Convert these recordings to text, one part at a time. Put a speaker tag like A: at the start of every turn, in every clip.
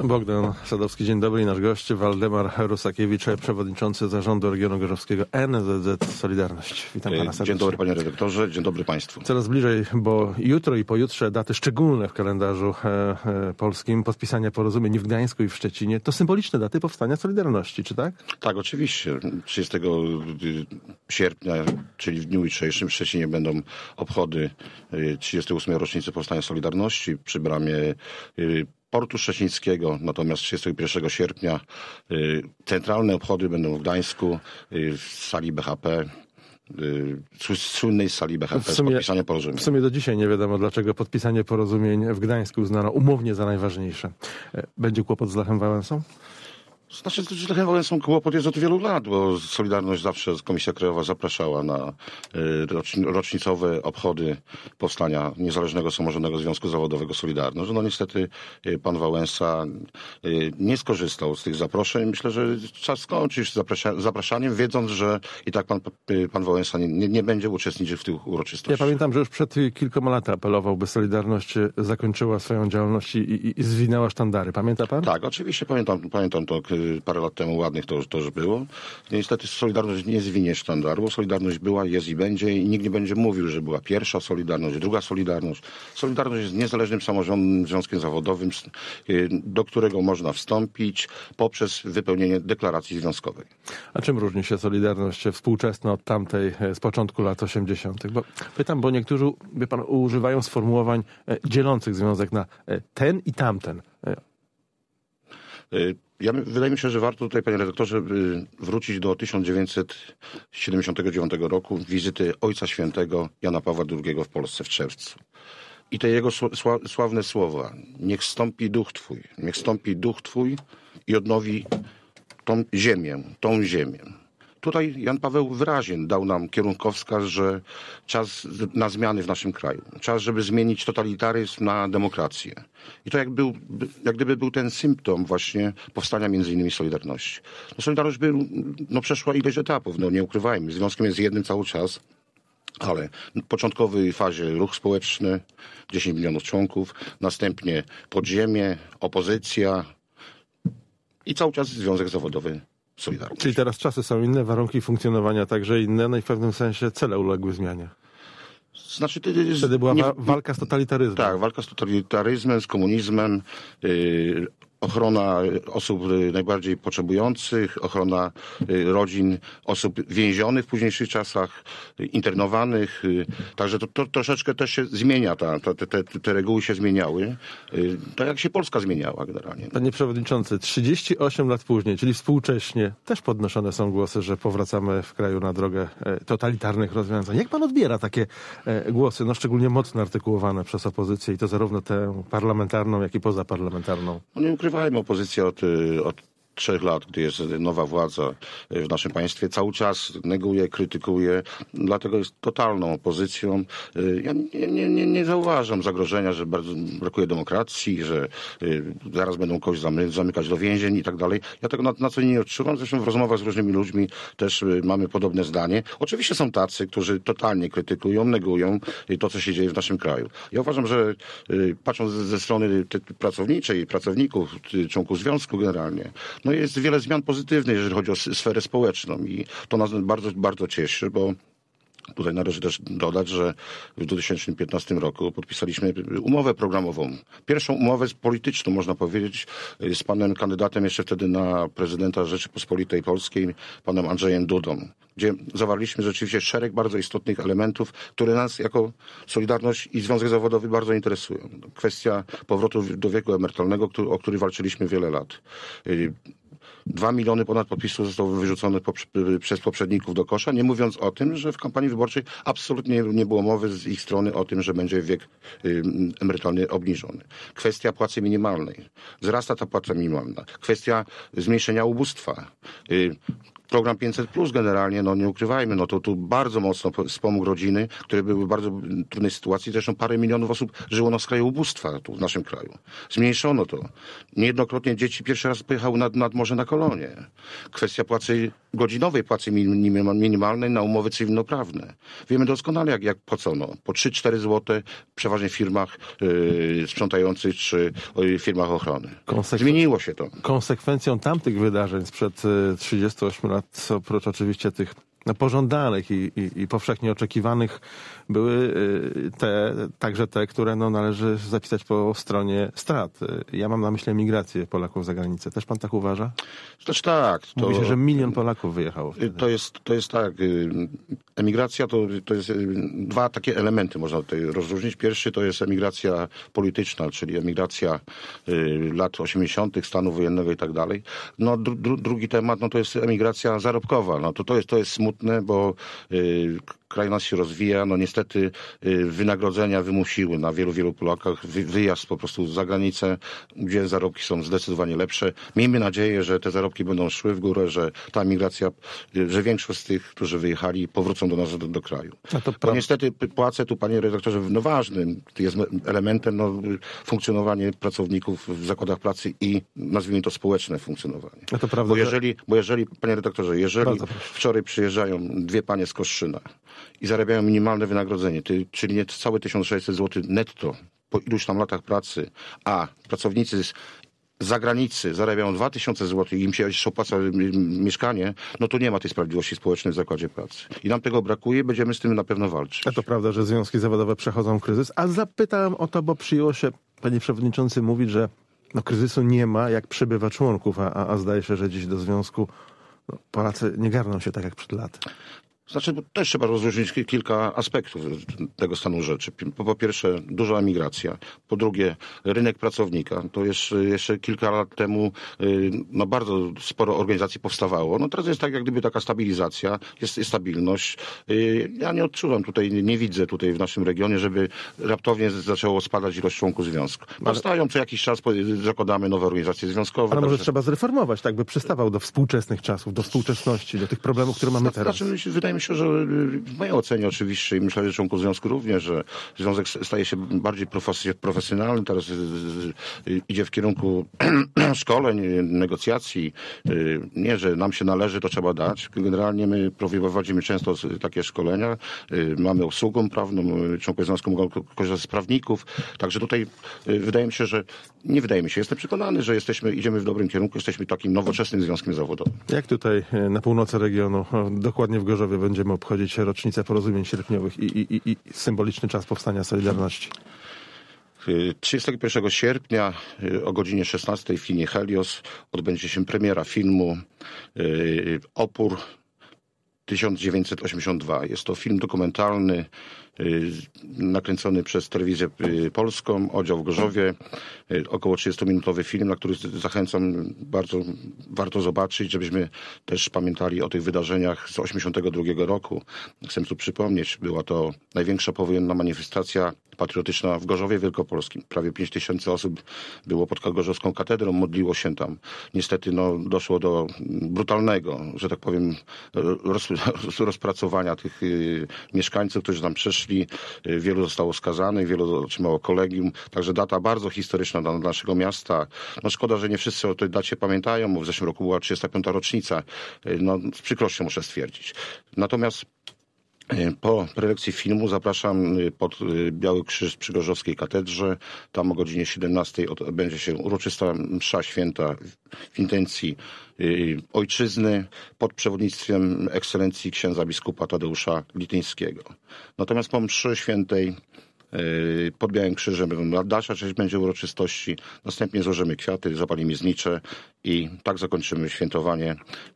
A: Bogdan Sadowski, dzień dobry. I nasz gość Waldemar Rusakiewicz, przewodniczący Zarządu Regionu Gorzowskiego NSZZ Solidarność. Witam pana serdecznie.
B: Dzień dobry panie redaktorze, dzień dobry państwu.
A: Coraz bliżej, bo jutro i pojutrze daty szczególne w kalendarzu polskim, podpisania porozumień w Gdańsku i w Szczecinie. To symboliczne daty powstania Solidarności, czy tak?
B: Tak, oczywiście. 30 sierpnia, czyli w dniu jutrzejszym w Szczecinie będą obchody 38. rocznicy powstania Solidarności przy bramie Portu Szczecińskiego, natomiast 31 sierpnia centralne obchody będą w Gdańsku, w sali BHP, słynnej sali BHP z podpisania porozumień.
A: W sumie do dzisiaj nie wiadomo, dlaczego podpisanie porozumień w Gdańsku uznano umownie za najważniejsze. Będzie kłopot z Lechem Wałęsą?
B: Znaczy, z Lechem Wałęsą kłopot jest od wielu lat, bo Solidarność zawsze, Komisja Krajowa zapraszała na rocznicowe obchody powstania Niezależnego Samorządnego Związku Zawodowego Solidarność. No niestety pan Wałęsa nie skorzystał z tych zaproszeń. Myślę, że czas skończyć zapraszaniem, wiedząc, że i tak pan Wałęsa nie będzie uczestniczył w tych uroczystościach.
A: Ja pamiętam, że już przed kilkoma laty apelował, by Solidarność zakończyła swoją działalność i zwinęła sztandary. Pamięta pan?
B: Tak, oczywiście pamiętam to. Parę lat temu ładnych to już było. Niestety Solidarność nie zwinie sztandaru, bo Solidarność była, jest i będzie i nikt nie będzie mówił, że była pierwsza Solidarność, druga Solidarność. Solidarność jest niezależnym samorządnym związkiem zawodowym, do którego można wstąpić poprzez wypełnienie deklaracji związkowej.
A: A czym różni się Solidarność współczesna od tamtej z początku lat 80.? Pytam, bo niektórzy, wie pan, używają sformułowań dzielących związek na ten i tamten.
B: Wydaje mi się, że warto tutaj, panie redaktorze, wrócić do 1979 roku, wizyty Ojca Świętego Jana Pawła II w Polsce w czerwcu. I te jego sławne słowa: niech stąpi duch Twój i odnowi tą ziemię. Tutaj Jan Paweł wyraźnie dał nam kierunkowskaz, że czas na zmiany w naszym kraju. Czas, żeby zmienić totalitaryzm na demokrację. I to jak gdyby był ten symptom właśnie powstania między innymi Solidarności. No, Solidarność przeszła ileś etapów, nie ukrywajmy. Związkiem jest jednym cały czas. Ale w początkowej fazie ruch społeczny, 10 milionów członków, następnie podziemie, opozycja i cały czas Związek Zawodowy Solidarność.
A: Czyli teraz czasy są inne, warunki funkcjonowania także inne, no i w pewnym sensie cele uległy zmianie.
B: Znaczy,
A: wtedy była walka z totalitaryzmem.
B: Tak, walka z totalitaryzmem, z komunizmem, ochrona osób najbardziej potrzebujących, ochrona rodzin osób więzionych w późniejszych czasach, internowanych. Także to troszeczkę też się zmienia, te reguły się zmieniały. Tak jak się Polska zmieniała generalnie.
A: Panie przewodniczący, 38 lat później, czyli współcześnie, też podnoszone są głosy, że powracamy w kraju na drogę totalitarnych rozwiązań. Jak pan odbiera takie głosy, szczególnie mocno artykułowane przez opozycję i to zarówno tę parlamentarną, jak i pozaparlamentarną?
B: Nie ukrywajmy, opozycja od 3 lat, gdy jest nowa władza w naszym państwie, cały czas neguje, krytykuje, dlatego jest totalną opozycją. Ja nie zauważam zagrożenia, że bardzo brakuje demokracji, że zaraz będą kogoś zamykać do więzień i tak dalej. Ja tego na co nie odczuwam. Zresztą w rozmowach z różnymi ludźmi też mamy podobne zdanie. Oczywiście są tacy, którzy totalnie krytykują, negują to, co się dzieje w naszym kraju. Ja uważam, że patrząc ze strony pracowniczej, pracowników, członków związku generalnie, jest wiele zmian pozytywnych, jeżeli chodzi o sferę społeczną i to nas bardzo, bardzo cieszy, bo tutaj należy też dodać, że w 2015 roku podpisaliśmy umowę programową. Pierwszą umowę polityczną, można powiedzieć, z panem kandydatem jeszcze wtedy na prezydenta Rzeczypospolitej Polskiej, panem Andrzejem Dudą, gdzie zawarliśmy rzeczywiście szereg bardzo istotnych elementów, które nas jako Solidarność i Związek Zawodowy bardzo interesują. Kwestia powrotu do wieku emerytalnego, o który walczyliśmy wiele lat. 2 miliony ponad podpisów zostało wyrzucone przez poprzedników do kosza, nie mówiąc o tym, że w kampanii wyborczej absolutnie nie było mowy z ich strony o tym, że będzie wiek emerytalny obniżony. Kwestia płacy minimalnej. Wzrasta ta płaca minimalna. Kwestia zmniejszenia ubóstwa. program 500+, generalnie, no nie ukrywajmy, no to tu bardzo mocno wspomógł rodziny, które były w bardzo trudnej sytuacji. Zresztą parę milionów osób żyło na skraju ubóstwa tu w naszym kraju. Zmniejszono to. Niejednokrotnie dzieci pierwszy raz pojechały nad morze na kolonie. Kwestia godzinowej płacy minimalnej na umowy cywilnoprawne. Wiemy doskonale, jak płacono. Po 3-4 zł, przeważnie w firmach sprzątających czy firmach ochrony. Zmieniło się to.
A: Konsekwencją tamtych wydarzeń sprzed 38 lat, oprócz oczywiście tych pożądanych i powszechnie oczekiwanych, były także te, które należy zapisać po stronie strat. Ja mam na myśli emigrację Polaków za granicę. Też pan tak uważa?
B: Też tak.
A: Mówi się, że 1 milion Polaków wyjechało wtedy.
B: To jest tak. Emigracja to jest dwa takie elementy można tutaj rozróżnić. Pierwszy to jest emigracja polityczna, czyli emigracja lat 80., stanu wojennego i tak dalej. No drugi temat to jest emigracja zarobkowa. No to jest smutne, bo kraj nas się rozwija, no niestety wynagrodzenia wymusiły na wielu Polakach wyjazd po prostu za granicę, gdzie zarobki są zdecydowanie lepsze. Miejmy nadzieję, że te zarobki będą szły w górę, że ta migracja, że większość z tych, którzy wyjechali, powrócą do nas, do kraju. Bo niestety płace tu, panie redaktorze, ważnym jest elementem funkcjonowanie pracowników w zakładach pracy i nazwijmy to społeczne funkcjonowanie.
A: To prawda,
B: bo jeżeli, panie redaktorze, wczoraj przyjeżdżają dwie panie z Kostrzyna i zarabiają minimalne wynagrodzenie, czyli niecałe 1600 zł netto po iluś tam latach pracy, a pracownicy z zagranicy zarabiają 2000 zł i im się jeszcze opłaca mieszkanie, no to nie ma tej sprawiedliwości społecznej w zakładzie pracy. I nam tego brakuje, będziemy z tym na pewno walczyć.
A: A to prawda, że związki zawodowe przechodzą kryzys, a zapytałem o to, bo przyjęło się, panie przewodniczący, mówić, że kryzysu nie ma, jak przybywa członków, a zdaje się, że dziś do związku Polacy nie garną się tak jak przed laty.
B: Znaczy, też trzeba rozróżnić kilka aspektów tego stanu rzeczy. Po pierwsze, duża emigracja. Po drugie, rynek pracownika. To jeszcze kilka lat temu bardzo sporo organizacji powstawało. No teraz jest tak, jak gdyby taka stabilizacja, jest stabilność. Ja nie odczuwam tutaj, nie widzę tutaj w naszym regionie, żeby raptownie zaczęło spadać ilość członków związku. Powstają co jakiś czas, zakładamy nowe organizacje związkowe.
A: Ale może trzeba zreformować, tak by przystawał do współczesnych czasów, do współczesności, do tych problemów, które mamy teraz.
B: Znaczy, wydaje mi się, że w mojej ocenie oczywiście i myślę, że członków związku również, że związek staje się bardziej profesjonalny, teraz idzie w kierunku szkoleń, negocjacji. Nie, że nam się należy, to trzeba dać. Generalnie my prowadzimy często takie szkolenia, mamy obsługę prawną, członkowie związku mogą korzystać z prawników, także tutaj jestem przekonany, że idziemy w dobrym kierunku, jesteśmy takim nowoczesnym związkiem zawodowym.
A: Jak tutaj na północy regionu, dokładnie w Gorzowie, będziemy obchodzić rocznicę porozumień sierpniowych i symboliczny czas powstania Solidarności?
B: 31 sierpnia o godzinie 16 w kinie Helios odbędzie się premiera filmu Opór 1982. Jest to film dokumentalny nakręcony przez Telewizję Polską, oddział w Gorzowie. Około 30-minutowy film, na który zachęcam, bardzo warto zobaczyć, żebyśmy też pamiętali o tych wydarzeniach z 1982 roku. Chcę tu przypomnieć, była to największa powojenna manifestacja patriotyczna w Gorzowie Wielkopolskim. Prawie 5000 osób było pod Gorzowską katedrą, modliło się tam. Niestety doszło do brutalnego, że tak powiem, rozpracowania tych mieszkańców, którzy tam przyszli. Wielu zostało skazanych, wielu otrzymało kolegium. Także data bardzo historyczna dla naszego miasta. Szkoda, że nie wszyscy o tej dacie pamiętają, bo w zeszłym roku była 35. rocznica. Z przykrością muszę stwierdzić. Natomiast po prelekcji filmu zapraszam pod Biały Krzyż przy Gorzowskiej Katedrze. Tam o godzinie 17 odbędzie się uroczysta msza święta w intencji ojczyzny pod przewodnictwem ekscelencji księdza biskupa Tadeusza Lityńskiego. Natomiast po mszy świętej pod Białym Krzyżem dalsza część będzie uroczystości. Następnie złożymy kwiaty, zapalimy znicze i tak zakończymy świętowanie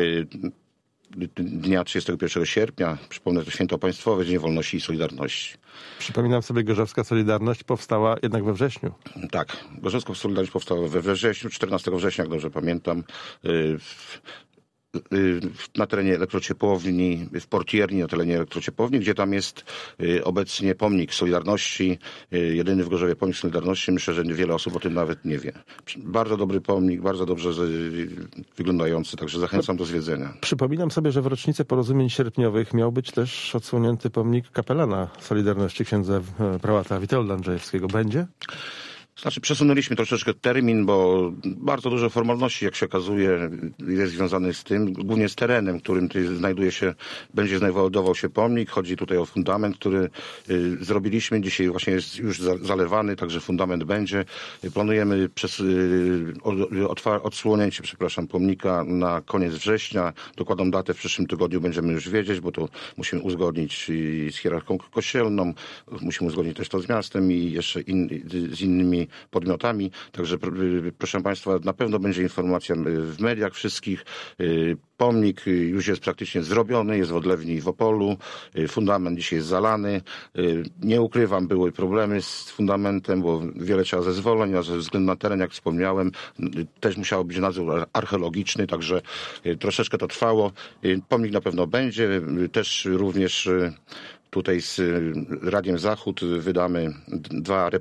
B: dnia 31 sierpnia. Przypomnę, to święto państwowe, Dzień Wolności i Solidarności.
A: Przypominam sobie, Gorzowska Solidarność powstała jednak we wrześniu.
B: Tak, Gorzowska Solidarność powstała we wrześniu, 14 września, jak dobrze pamiętam. na terenie elektrociepłowni, w Portierni, na terenie elektrociepłowni, gdzie tam jest obecnie pomnik Solidarności, jedyny w Gorzowie pomnik Solidarności. Myślę, że wiele osób o tym nawet nie wie. Bardzo dobry pomnik, bardzo dobrze wyglądający, także zachęcam do zwiedzenia.
A: Przypominam sobie, że w rocznicę porozumień sierpniowych miał być też odsłonięty pomnik kapelana Solidarności, księdza prałata Witolda Andrzejewskiego. Będzie?
B: Znaczy przesunęliśmy troszeczkę termin, bo bardzo dużo formalności, jak się okazuje, jest związanych z tym, głównie z terenem, którym będzie znajdował się pomnik. Chodzi tutaj o fundament, który zrobiliśmy. Dzisiaj właśnie jest już zalewany, także fundament będzie. Planujemy odsłonięcie pomnika na koniec września. Dokładną datę w przyszłym tygodniu będziemy już wiedzieć, bo to musimy uzgodnić z hierarchią kościelną, musimy uzgodnić też to z miastem i jeszcze z innymi podmiotami. Także proszę Państwa, na pewno będzie informacja w mediach wszystkich. Pomnik już jest praktycznie zrobiony, jest w odlewni w Opolu. Fundament dzisiaj jest zalany. Nie ukrywam, były problemy z fundamentem, bo wiele trzeba zezwoleń, a ze względu na teren, jak wspomniałem, też musiał być nadzór archeologiczny, także troszeczkę to trwało. Pomnik na pewno będzie. Też również tutaj z Radiem Zachód wydamy dwa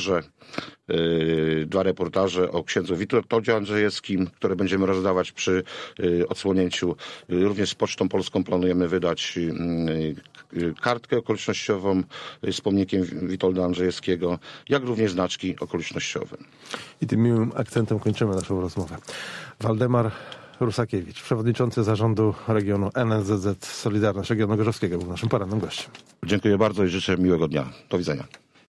B: reportaże o księdzu Witoldzie Andrzejewskim, które będziemy rozdawać przy odsłonięciu. Również z Pocztą Polską planujemy wydać kartkę okolicznościową z pomnikiem Witolda Andrzejewskiego, jak również znaczki okolicznościowe.
A: I tym miłym akcentem kończymy naszą rozmowę. Waldemar Rusakiewicz, przewodniczący zarządu regionu NSZZ Solidarność Regionu Gorzowskiego, był naszym porannym gościem.
B: Dziękuję bardzo i życzę miłego dnia. Do widzenia.